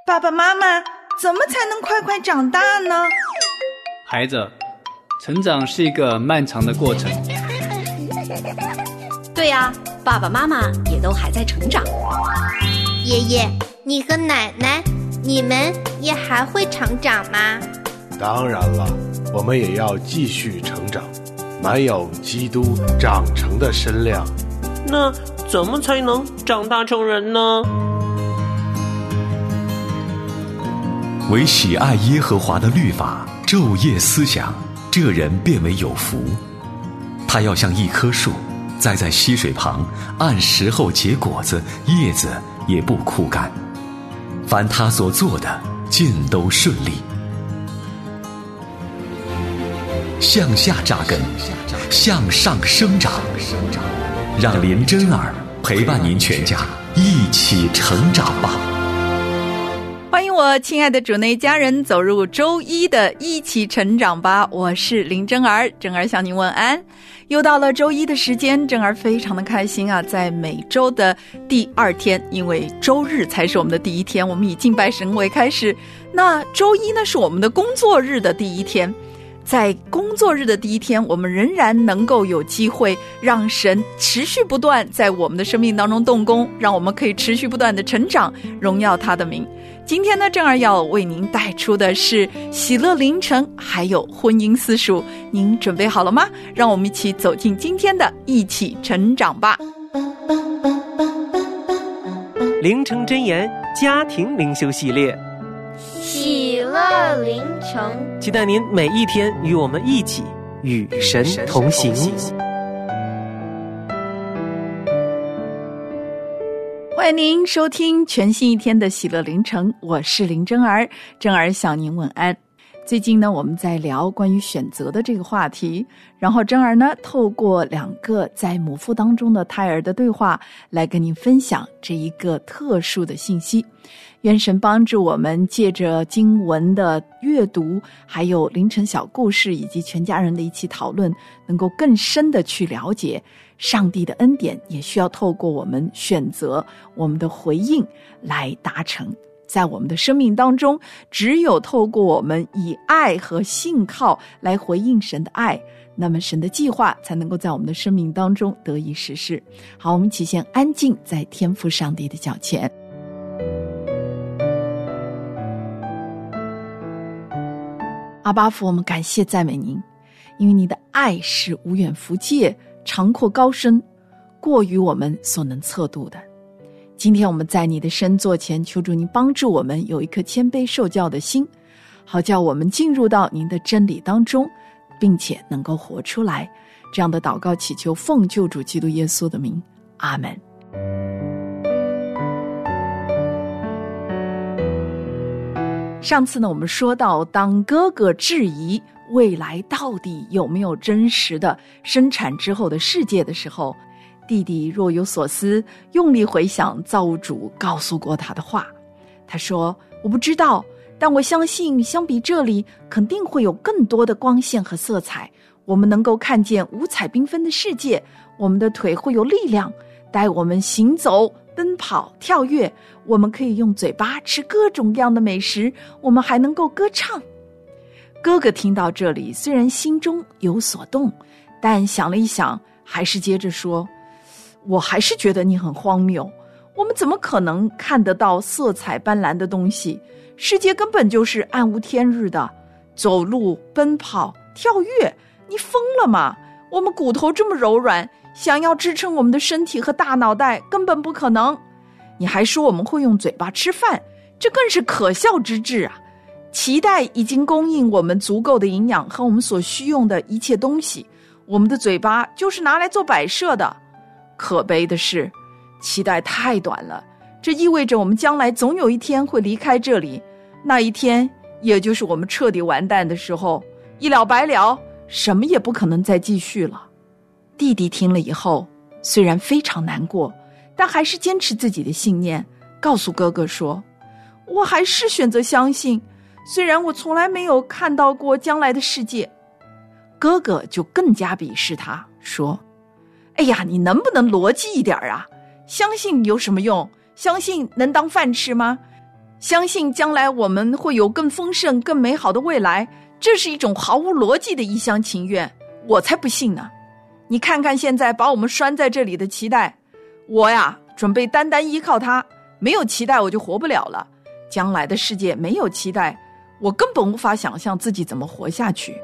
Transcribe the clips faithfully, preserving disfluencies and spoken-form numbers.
爸爸妈妈，怎么才能快快长大呢？ 孩子，成长是一个漫长的过程。 对呀，爸爸妈妈也都还在成长。 爷爷，你和奶奶，你们也还会成长吗？ 当然了，我们也要继续成长，满有基督长成的身量。 那怎么才能长大成人呢？ 唯喜爱耶和华的律法，昼夜思想，这人便为有福。他要像一棵树，栽在溪水旁，按时候结果子，叶子也不枯干。凡他所做的，尽都顺利。向下扎根，向上生长，让林真儿陪伴您全家一起成长吧。 欢迎我亲爱的主内家人走入周一的一起成长吧，我是林真儿，真儿向您问安。又到了周一的时间，真儿非常的开心啊，在每周的第二天，因为周日才是我们的第一天，我们以敬拜神为开始，那周一呢是我们的工作日的第一天。在工作日的第一天，我们仍然能够有机会让神持续不断在我们的生命当中动工，让我们可以持续不断的成长，荣耀他的名。今天呢，正儿要为您带出的是喜乐凌晨，还有婚姻私塾，您准备好了吗？让我们一起走进今天的一起成长吧。 凌晨箴言家庭灵修系列， 喜乐凌晨， 期待您每一天与我们一起与神同行。 欢迎您收听全新一天的喜乐凌晨，我是林真儿，真儿向您问安。最近呢，我们在聊关于选择的这个话题，然后真儿呢，透过两个在母腹当中的胎儿的对话，来跟您分享这一个特殊的信息。愿神帮助我们借着经文的阅读，还有凌晨小故事，以及全家人的一起讨论，能够更深的去了解上帝的恩典，也需要透过我们选择我们的回应来达成。在我们的生命当中，只有透过我们以爱和信靠来回应神的爱，那么神的计划才能够在我们的生命当中得以实施。好，我们一起先安静在天父上帝的脚前。阿爸父，我们感谢赞美您，因为你的爱是无远弗届，长阔高深，过于我们所能测度的。今天我们在你的圣座前，求主您帮助我们有一颗谦卑受教的心，好叫我们进入到您的真理当中，并且能够活出来。这样的祷告祈求奉救主基督耶稣的名，阿们。上次呢，我们说到当哥哥质疑未来到底有没有真实的生产之后的世界的时候，弟弟若有所思，用力回想造物主告诉过他的话。他说，我不知道，但我相信相比这里肯定会有更多的光线和色彩，我们能够看见五彩缤纷的世界，我们的腿会有力量带我们行走奔跑跳跃，我们可以用嘴巴吃各种各样的美食，我们还能够歌唱。哥哥听到这里，虽然心中有所动，但想了一想，还是接着说，我还是觉得你很荒谬，我们怎么可能看得到色彩斑斓的东西？世界根本就是暗无天日的，走路奔跑跳跃，你疯了吗？我们骨头这么柔软，想要支撑我们的身体和大脑袋根本不可能。你还说我们会用嘴巴吃饭，这更是可笑之至啊！脐带已经供应我们足够的营养和我们所需用的一切东西，我们的嘴巴就是拿来做摆设的。可悲的是，脐带太短了，这意味着我们将来总有一天会离开这里，那一天也就是我们彻底完蛋的时候，一了百了，什么也不可能再继续了。弟弟听了以后，虽然非常难过，但还是坚持自己的信念，告诉哥哥说，我还是选择相信，虽然我从来没有看到过将来的世界。哥哥就更加鄙视他，说，哎呀，你能不能逻辑一点啊？相信有什么用？相信能当饭吃吗？ 相信将来我们会有更丰盛更美好的未来，这是一种毫无逻辑的一厢情愿，我才不信呢。你看看现在把我们拴在这里的期待，我呀准备单单依靠它，没有期待我就活不了了。将来的世界没有期待，我根本无法想象自己怎么活下去。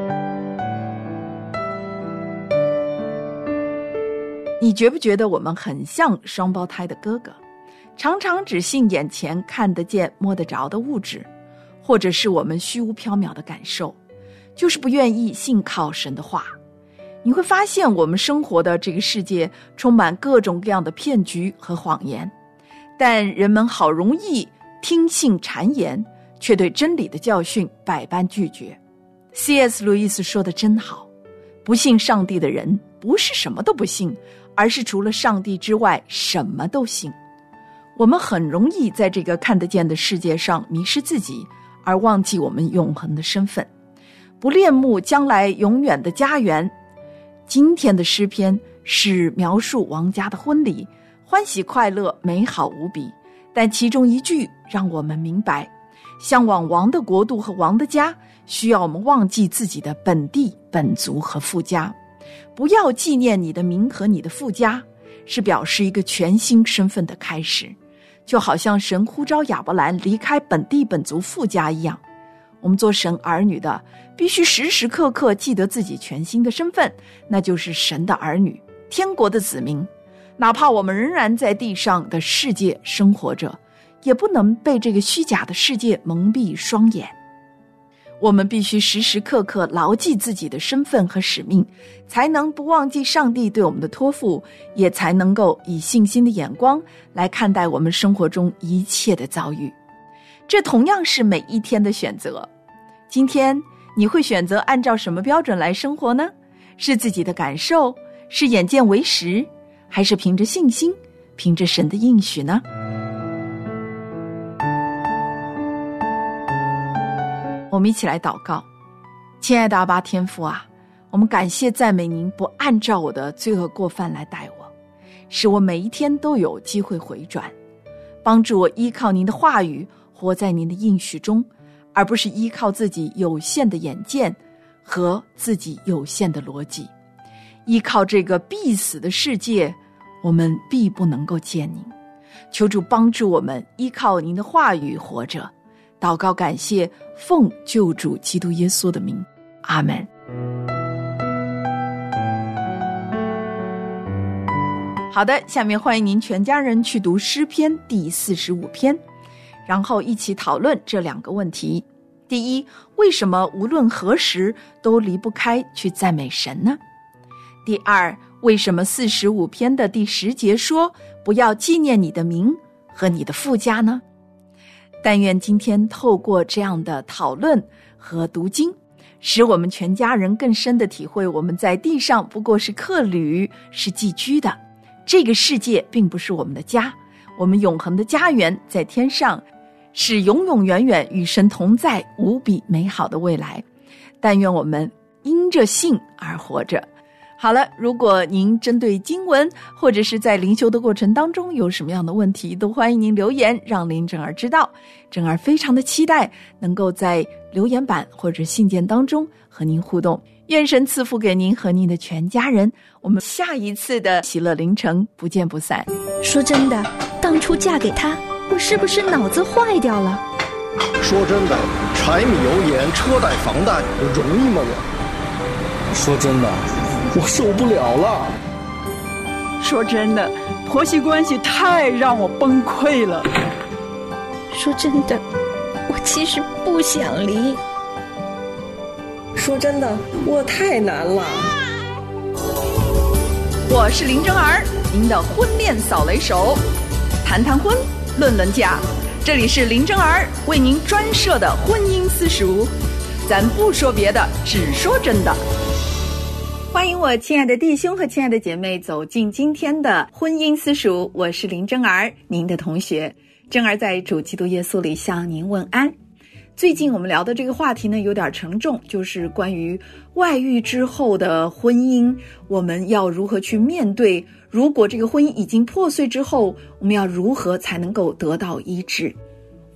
你觉不觉得我们很像双胞胎的哥哥，常常只信眼前看得见摸得着的物质，或者是我们虚无缥缈的感受，就是不愿意信靠神的话。你会发现我们生活的这个世界充满各种各样的骗局和谎言，但人们好容易听信谗言，却对真理的教训百般拒绝。 C S 路易斯说得真好，不信上帝的人不是什么都不信，而是除了上帝之外什么都信。我们很容易在这个看得见的世界上迷失自己，而忘记我们永恒的身份，不恋慕将来永远的家园。今天的诗篇是描述王家的婚礼，欢喜快乐，美好无比，但其中一句让我们明白，向往王的国度和王的家，需要我们忘记自己的本地本族和父家。不要纪念你的名和你的父家，是表示一个全新身份的开始，就好像神呼召亚伯兰离开本地本族父家一样。我们做神儿女的必须时时刻刻记得自己全新的身份，那就是神的儿女，天国的子民。哪怕我们仍然在地上的世界生活着，也不能被这个虚假的世界蒙蔽双眼。我们必须时时刻刻牢记自己的身份和使命，才能不忘记上帝对我们的托付，也才能够以信心的眼光来看待我们生活中一切的遭遇。这同样是每一天的选择。今天你会选择按照什么标准来生活呢？是自己的感受，是眼见为实，还是凭着信心，凭着神的应许呢？我们一起来祷告。亲爱的阿爸天父啊，我们感谢赞美您不按照我的罪恶过犯来待我，使我每一天都有机会回转，帮助我依靠您的话语，活在您的应许中，而不是依靠自己有限的眼见和自己有限的逻辑。依靠这个必死的世界，我们必不能够见您。求主帮助我们依靠您的话语活着。祷告感谢，奉救主基督耶稣的名，阿们。好的，下面欢迎您全家人去读诗篇第四十五篇，然后一起讨论这两个问题。第一，为什么无论何时都离不开去赞美神呢？第二，为什么四十五篇的第十节说不要纪念你的名和你的父家呢？但愿今天透过这样的讨论和读经，使我们全家人更深地体会我们在地上不过是客旅，是寄居的。这个世界并不是我们的家，我们永恒的家园在天上，是永永远远与神同在无比美好的未来。但愿我们因着信而活着。好了，如果您针对经文或者是在灵修的过程当中有什么样的问题，都欢迎您留言让林正儿知道。正儿非常的期待能够在留言板或者信件当中和您互动。愿神赐福给您和您的全家人，我们下一次的喜乐凌晨不见不散。 说真的，当初嫁给他，我是不是脑子坏掉了？ 说真的，柴米油盐车贷房贷容易吗我？说真的，我受不了了。 说真的，婆媳关系太让我崩溃了。 说真的，我其实不想离。 说真的，我太难了。 我是林真儿，您的婚恋扫雷手，谈谈婚，论论嫁，这里是林真儿为您专设的婚姻私塾，咱不说别的，只说真的。欢迎我亲爱的弟兄和亲爱的姐妹走进今天的婚姻私塾，我是林真儿，您的同学。真儿在主基督耶稣里向您问安。最近我们聊的这个话题呢有点沉重，就是关于外遇之后的婚姻，我们要如何去面对，如果这个婚姻已经破碎之后，我们要如何才能够得到医治。我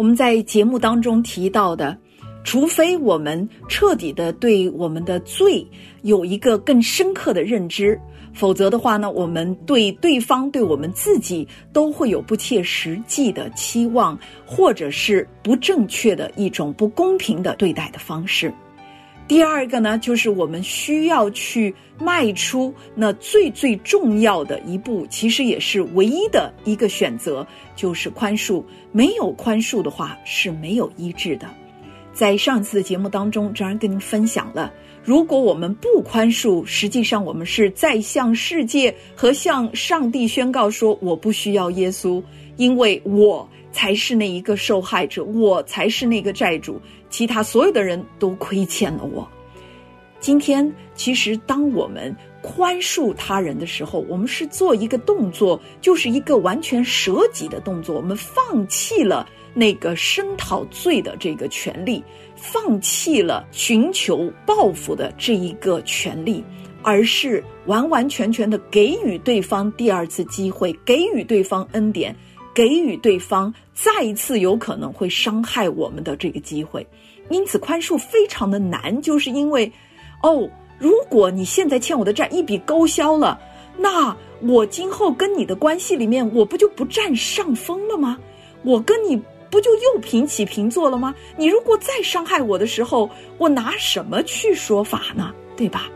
们在节目当中提到的，除非我们彻底的对我们的罪有一个更深刻的认知，否则的话呢，我们对对方对我们自己都会有不切实际的期望，或者是不正确的一种不公平的对待的方式。第二个呢，就是我们需要去迈出那最最重要的一步，其实也是唯一的一个选择，就是宽恕。没有宽恕的话是没有医治的。在上次的节目当中，张然跟您分享了，如果我们不宽恕，实际上我们是在向世界和向上帝宣告说，我不需要耶稣，因为我才是那一个受害者，我才是那个债主，其他所有的人都亏欠了我。今天其实当我们宽恕他人的时候，我们是做一个动作，就是一个完全舍己的动作，我们放弃了那个声讨罪的这个权利，放弃了寻求报复的这一个权利，而是完完全全的给予对方第二次机会，给予对方恩典，给予对方再一次有可能会伤害我们的这个机会。因此宽恕非常的难，就是因为哦，如果你现在欠我的债一笔勾销了，那我今后跟你的关系里面，我不就不占上风了吗？我跟你不就又平起平坐了吗？你如果再伤害我的时候，我拿什么去说法呢？对吧？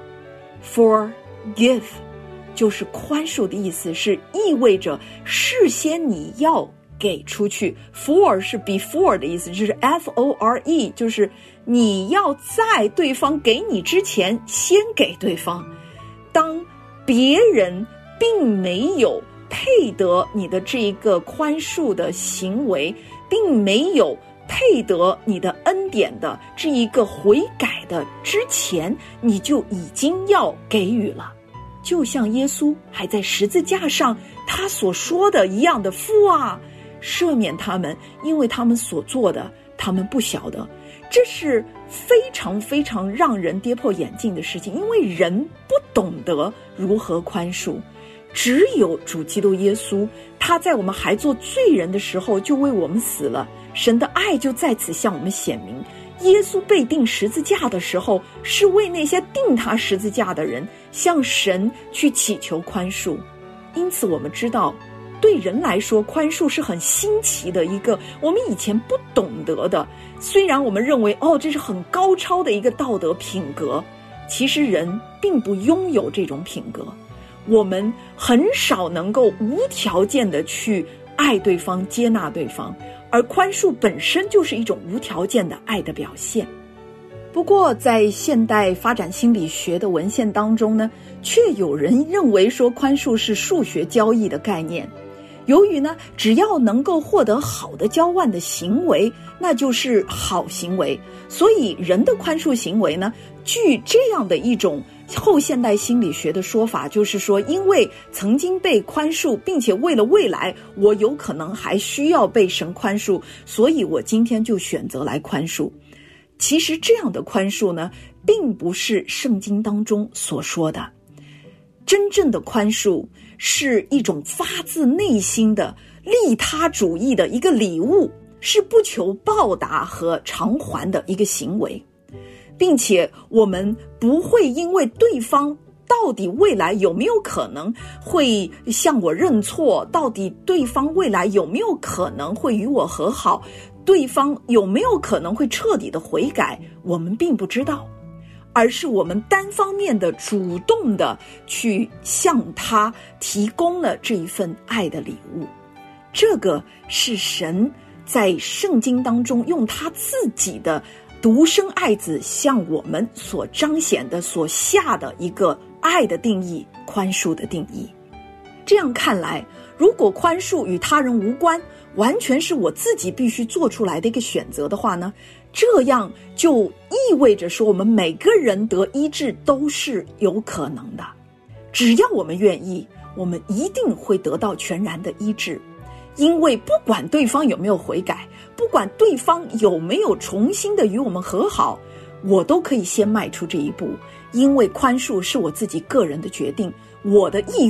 Forgive 就是宽恕的意思，是意味着事先你要给出去。 For 是 before 的意思，就是 F O R E， 就是你要在对方给你之前先给对方。当别人并没有配得你的这一个宽恕的行为，并没有配得你的恩典的这一个悔改的之前，你就已经要给予了。就像耶稣还在十字架上他所说的一样的，父啊，赦免他们，因为他们所做的他们不晓得。这是非常非常让人跌破眼镜的事情，因为人不懂得如何宽恕。只有主基督耶稣，他在我们还做罪人的时候就为我们死了，神的爱就在此向我们显明。耶稣被钉十字架的时候，是为那些钉他十字架的人向神去祈求宽恕。因此我们知道，对人来说宽恕是很新奇的一个我们以前不懂得的。虽然我们认为哦，这是很高超的一个道德品格，其实人并不拥有这种品格。我们很少能够无条件的去爱对方，接纳对方，而宽恕本身就是一种无条件的爱的表现。不过在现代发展心理学的文献当中呢，却有人认为说宽恕是数学交易的概念。由于呢，只要能够获得好的交换的行为，那就是好行为，所以人的宽恕行为呢，据这样的一种后现代心理学的说法，就是说因为曾经被宽恕，并且为了未来我有可能还需要被神宽恕，所以我今天就选择来宽恕。其实这样的宽恕呢，并不是圣经当中所说的。真正的宽恕是一种发自内心的利他主义的一个礼物，是不求报答和偿还的一个行为，并且我们不会因为对方到底未来有没有可能会向我认错，到底对方未来有没有可能会与我和好，对方有没有可能会彻底的悔改，我们并不知道，而是我们单方面的主动的去向他提供了这一份爱的礼物。这个是神在圣经当中用他自己的独生爱子向我们所彰显的所下的一个爱的定义，宽恕的定义。这样看来，如果宽恕与他人无关，完全是我自己必须做出来的一个选择的话呢，这样就意味着说我们每个人得医治都是有可能的。只要我们愿意，我们一定会得到全然的医治。因为不管对方有没有悔改，不管对方有没有重新的与我们和好，我都可以先迈出这一步。因为宽恕是我自己个人的决定，我的意愿，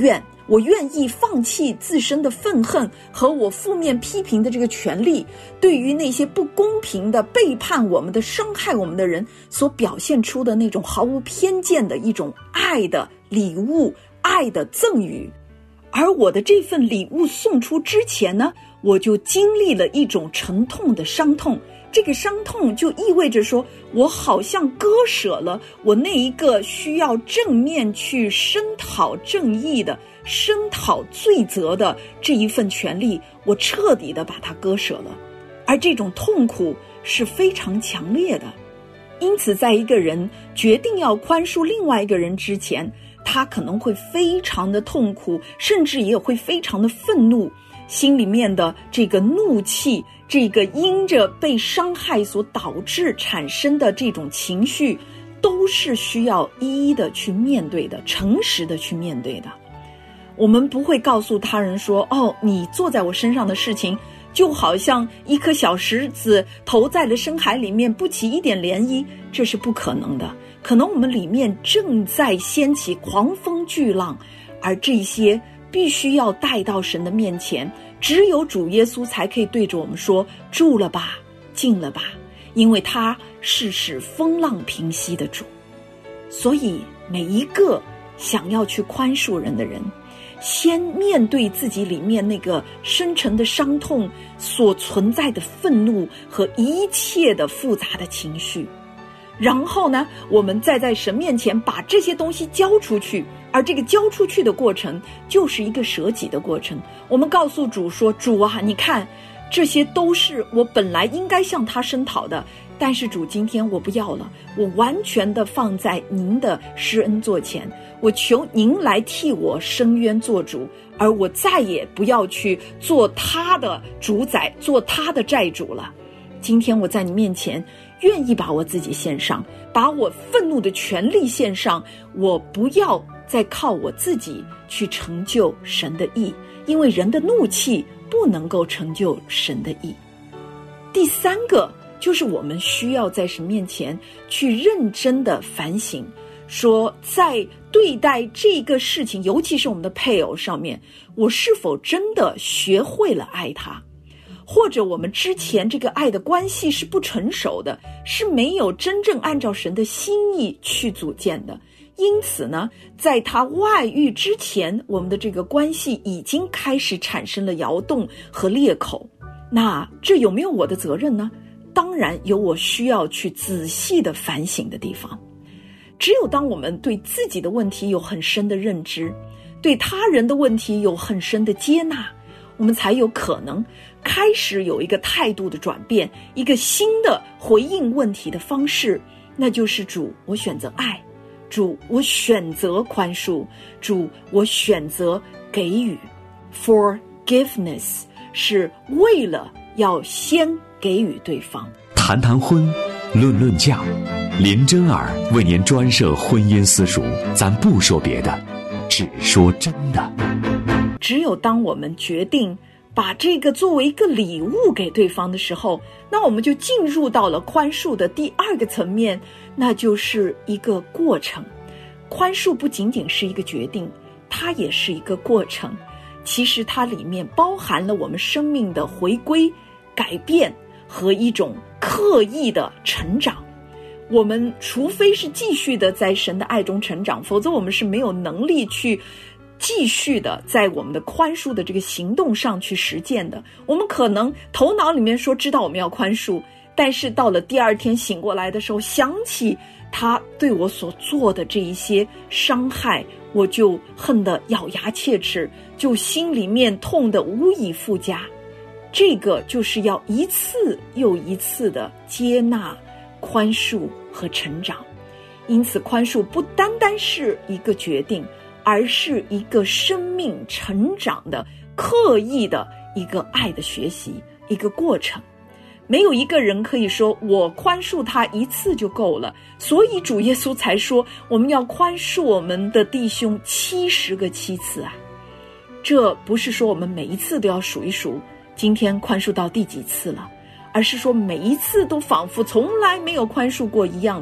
我愿意放弃自身的愤恨和我负面批评的这个权利，对于那些不公平的背叛我们的伤害我们的人所表现出的那种毫无偏见的一种爱的礼物，爱的赠予。而我的这份礼物送出之前呢，我就经历了一种沉痛的伤痛。这个伤痛就意味着说，我好像割舍了我那一个需要正面去声讨正义的、声讨罪责的这一份权利，我彻底的把它割舍了。而这种痛苦是非常强烈的。因此在一个人决定要宽恕另外一个人之前，他可能会非常的痛苦，甚至也会非常的愤怒，心里面的这个怒气，这个因着被伤害所导致产生的这种情绪，都是需要一一的去面对的，诚实的去面对的。我们不会告诉他人说，哦，你做在我身上的事情就好像一颗小石子投在了深海里面，不起一点涟漪，这是不可能的。可能我们里面正在掀起狂风巨浪，而这些必须要带到神的面前，只有主耶稣才可以对着我们说，住了吧，静了吧，因为他是使风浪平息的主。所以每一个想要去宽恕人的人，先面对自己里面那个深沉的伤痛所存在的愤怒和一切的复杂的情绪，然后呢，我们再在神面前把这些东西交出去。而这个交出去的过程就是一个舍己的过程。我们告诉主说，主啊，你看这些都是我本来应该向他声讨的，但是主，今天我不要了，我完全的放在您的施恩座前，我求您来替我伸冤做主，而我再也不要去做他的主宰，做他的债主了。今天我在你面前愿意把我自己献上，把我愤怒的权利献上，我不要再靠我自己去成就神的义，因为人的怒气不能够成就神的义。第三个就是我们需要在神面前去认真的反省，说在对待这个事情，尤其是我们的配偶上面，我是否真的学会了爱他，或者我们之前这个爱的关系是不成熟的，是没有真正按照神的心意去组建的。因此呢，在他外遇之前，我们的这个关系已经开始产生了摇动和裂口。那这有没有我的责任呢？当然有，我需要去仔细的反省的地方。只有当我们对自己的问题有很深的认知，对他人的问题有很深的接纳，我们才有可能开始有一个态度的转变，一个新的回应问题的方式，那就是主，我选择爱，主，我选择宽恕，主，我选择给予。 Forgiveness 是为了要先给予对方。 谈谈婚，论论嫁，林真儿为您专设婚姻私塾，咱不说别的，只说真的。 只有当我们决定把这个作为一个礼物给对方的时候，那我们就进入到了宽恕的第二个层面，那就是一个过程。宽恕不仅仅是一个决定，它也是一个过程。其实它里面包含了我们生命的回归、改变和一种刻意的成长。我们除非是继续的在神的爱中成长，否则我们是没有能力去继续的在我们的宽恕的这个行动上去实践的。我们可能头脑里面说知道我们要宽恕，但是到了第二天醒过来的时候，想起他对我所做的这一些伤害，我就恨得咬牙切齿，就心里面痛得无以复加。这个就是要一次又一次的接纳、宽恕和成长。因此宽恕不单单是一个决定，而是一个生命成长的刻意的一个爱的学习，一个过程。没有一个人可以说我宽恕他一次就够了，所以主耶稣才说我们要宽恕我们的弟兄七十个七次啊。这不是说我们每一次都要数一数今天宽恕到第几次了，而是说每一次都仿佛从来没有宽恕过一样的，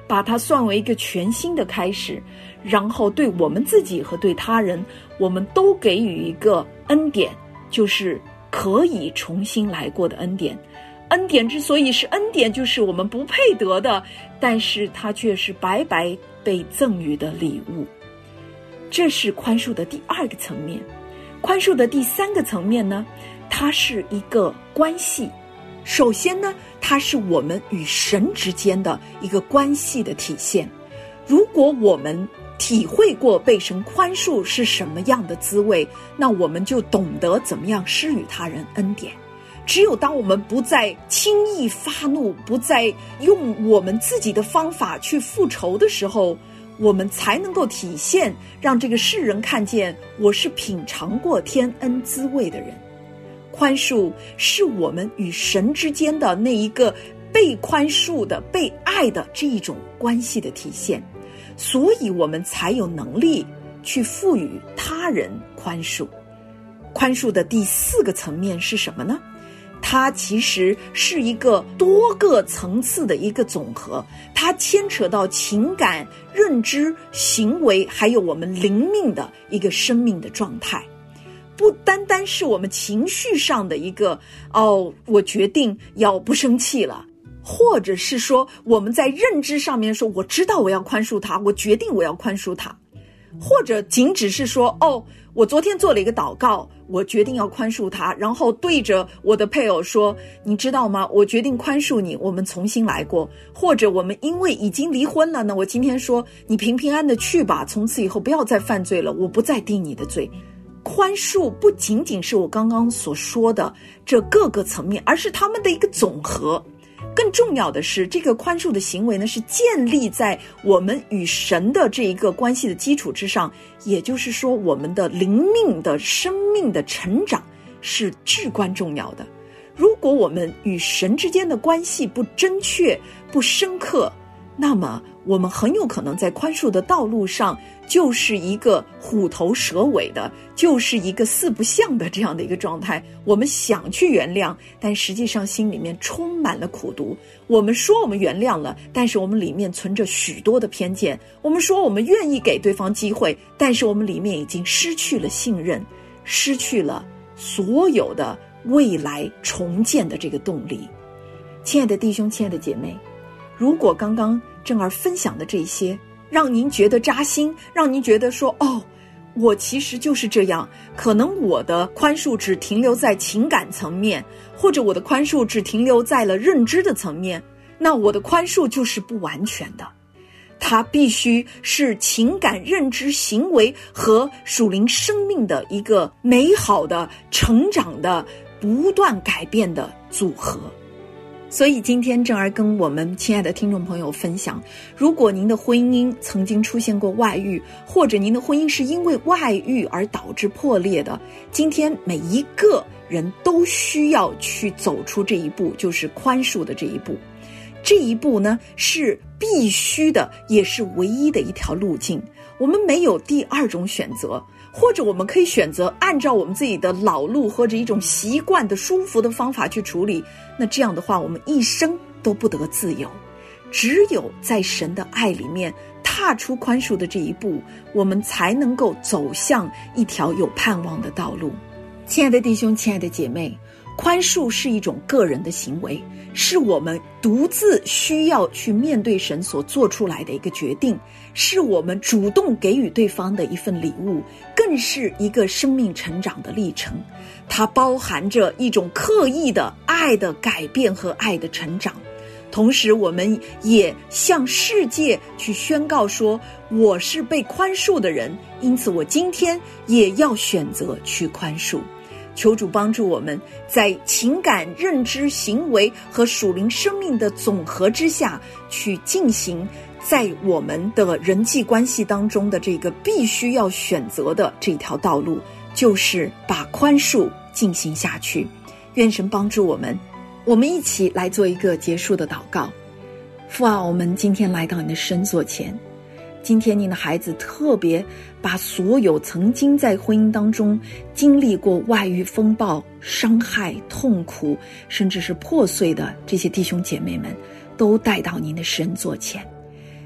把它算为一个全新的开始，然后对我们自己和对他人，我们都给予一个恩典，就是可以重新来过的恩典。恩典之所以是恩典，就是我们不配得的，但是它却是白白被赠予的礼物。这是宽恕的第二个层面。宽恕的第三个层面呢，它是一个关系。首先呢，它是我们与神之间的一个关系的体现。如果我们体会过被神宽恕是什么样的滋味，那我们就懂得怎么样施予他人恩典。只有当我们不再轻易发怒，不再用我们自己的方法去复仇的时候，我们才能够体现，让这个世人看见我是品尝过天恩滋味的人。宽恕是我们与神之间的那一个被宽恕的、被爱的这一种关系的体现，所以我们才有能力去赋予他人宽恕。宽恕的第四个层面是什么呢？它其实是一个多个层次的一个总和，它牵扯到情感、认知、行为，还有我们灵命的一个生命的状态。不单单是我们情绪上的一个哦，我决定要不生气了，或者是说我们在认知上面说我知道我要宽恕他，我决定我要宽恕他，或者仅只是说哦，我昨天做了一个祷告，我决定要宽恕他，然后对着我的配偶说，你知道吗，我决定宽恕你，我们重新来过。或者我们因为已经离婚了呢，我今天说你平平安的去吧，从此以后不要再犯罪了，我不再定你的罪。宽恕不仅仅是我刚刚所说的这各个层面，而是他们的一个总和。更重要的是，这个宽恕的行为呢，是建立在我们与神的这一个关系的基础之上，也就是说，我们的灵命的生命的成长是至关重要的。如果我们与神之间的关系不真确、不深刻，那么我们很有可能在宽恕的道路上就是一个虎头蛇尾的，就是一个四不像的这样的一个状态。我们想去原谅，但实际上心里面充满了苦毒。我们说我们原谅了，但是我们里面存着许多的偏见。我们说我们愿意给对方机会，但是我们里面已经失去了信任，失去了所有的未来重建的这个动力。亲爱的弟兄，亲爱的姐妹，如果刚刚正儿分享的这些让您觉得扎心，让您觉得说哦，我其实就是这样，可能我的宽恕只停留在情感层面，或者我的宽恕只停留在了认知的层面，那我的宽恕就是不完全的。它必须是情感、认知、行为和属灵生命的一个美好的、成长的、不断改变的组合。所以今天正儿跟我们亲爱的听众朋友分享，如果您的婚姻曾经出现过外遇，或者您的婚姻是因为外遇而导致破裂的，今天每一个人都需要去走出这一步，就是宽恕的这一步。这一步呢，是必须的，也是唯一的一条路径。我们没有第二种选择，或者我们可以选择按照我们自己的老路或者一种习惯的舒服的方法去处理，那这样的话我们一生都不得自由。只有在神的爱里面踏出宽恕的这一步，我们才能够走向一条有盼望的道路。亲爱的弟兄，亲爱的姐妹，宽恕是一种个人的行为，是我们独自需要去面对神所做出来的一个决定，是我们主动给予对方的一份礼物，更是一个生命成长的历程。它包含着一种刻意的爱的改变和爱的成长。同时我们也向世界去宣告说，我是被宽恕的人，因此我今天也要选择去宽恕。求主帮助我们在情感、认知、行为和属灵生命的总和之下去进行在我们的人际关系当中的这个必须要选择的这条道路，就是把宽恕进行下去。愿神帮助我们，我们一起来做一个结束的祷告。父啊，我们今天来到你的圣座前，今天你的孩子特别把所有曾经在婚姻当中经历过外遇风暴、伤害、痛苦，甚至是破碎的这些弟兄姐妹们，都带到您的圣座前。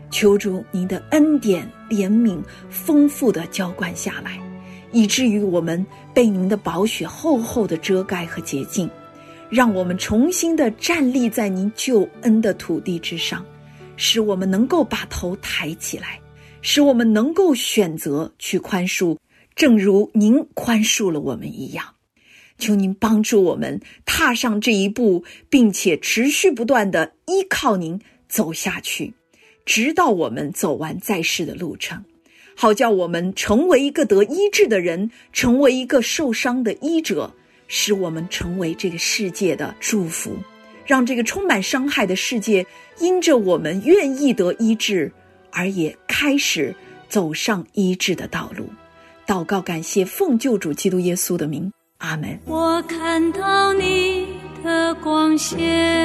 求主您的恩典怜悯丰富的浇灌下来，以至于我们被您的宝血厚厚的遮盖和洁净，让我们重新的站立在您救恩的土地之上，使我们能够把头抬起来，使我们能够选择去宽恕，正如您宽恕了我们一样。求您帮助我们踏上这一步，并且持续不断地依靠您走下去，直到我们走完在世的路程，好叫我们成为一个得医治的人，成为一个受伤的医者，使我们成为这个世界的祝福，让这个充满伤害的世界因着我们愿意得医治，而也开始走上医治的道路。祷告感谢奉救主基督耶稣的名，阿们。 我看到你的光线，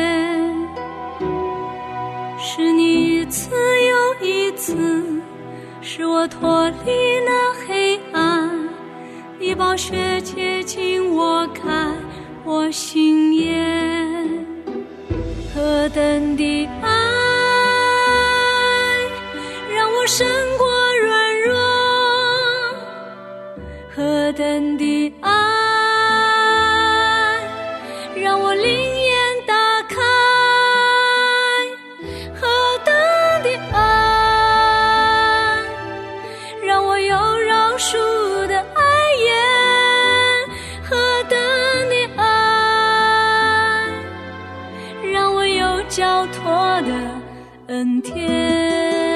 是你一次又一次使我脱离那黑暗，你宝血洁净我，开我心眼，何等的爱让我胜过软弱，何等的爱让我灵眼打开，何等的爱让我有饶恕的爱眼，何等的爱让我有交托的恩典。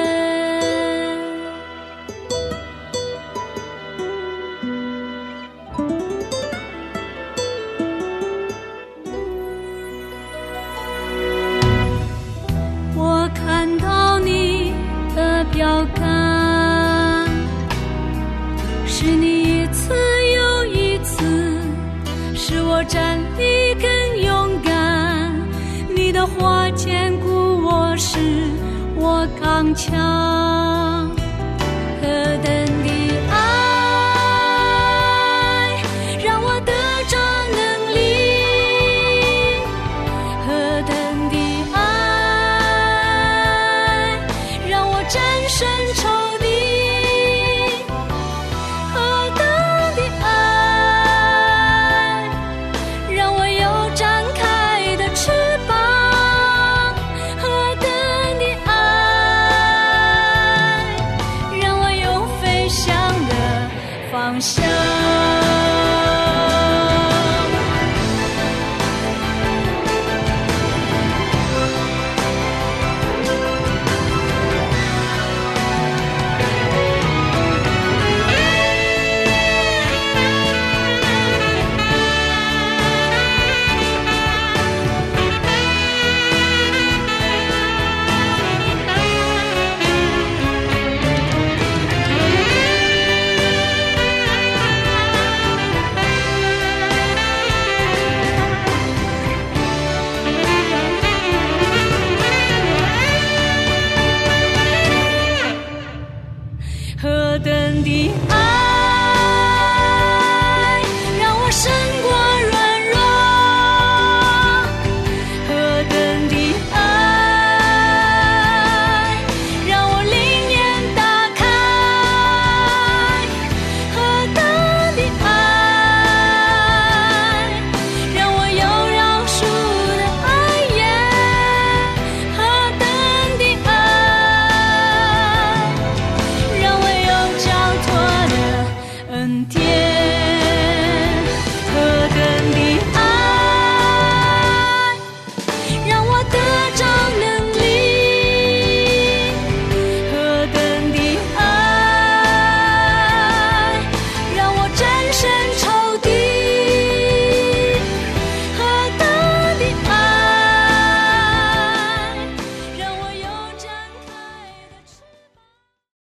标杆是你一次又一次使我站立更勇敢，你的话坚固我，使我刚强，